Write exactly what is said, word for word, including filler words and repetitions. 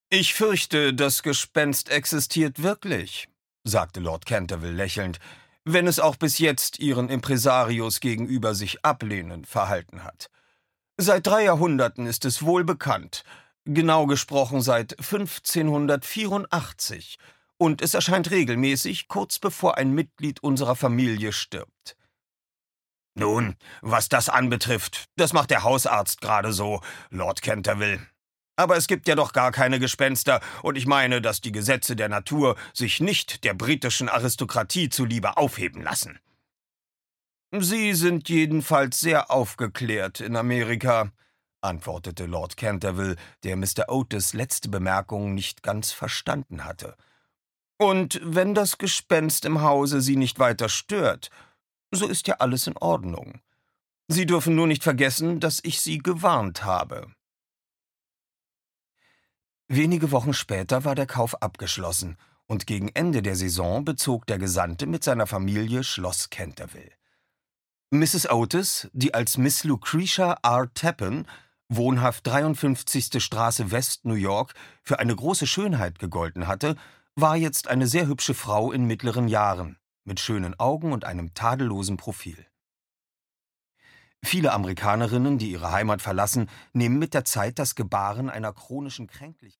»Ich fürchte, das Gespenst existiert wirklich«, sagte Lord Canterville lächelnd, »wenn es auch bis jetzt Ihren Impresarios gegenüber sich ablehnend verhalten hat. Seit drei Jahrhunderten ist es wohl bekannt, genau gesprochen seit fünfzehnhundertvierundachtzig, und es erscheint regelmäßig, kurz bevor ein Mitglied unserer Familie stirbt.« »Nun, was das anbetrifft, das macht der Hausarzt gerade so, Lord Canterville. Aber es gibt ja doch gar keine Gespenster, und ich meine, dass die Gesetze der Natur sich nicht der britischen Aristokratie zuliebe aufheben lassen.« »Sie sind jedenfalls sehr aufgeklärt in Amerika«, antwortete Lord Canterville, der Mister Otis' letzte Bemerkung nicht ganz verstanden hatte. »Und wenn das Gespenst im Hause Sie nicht weiter stört, so ist ja alles in Ordnung. Sie dürfen nur nicht vergessen, dass ich Sie gewarnt habe.« Wenige Wochen später war der Kauf abgeschlossen, und gegen Ende der Saison bezog der Gesandte mit seiner Familie Schloss Canterville. Misses Otis, die als Miss Lucretia R. Tappan, wohnhaft dreiundfünfzigste Straße West, New York, für eine große Schönheit gegolten hatte, war jetzt eine sehr hübsche Frau in mittleren Jahren, mit schönen Augen und einem tadellosen Profil. Viele Amerikanerinnen, die ihre Heimat verlassen, nehmen mit der Zeit das Gebaren einer chronischen Kränklichkeit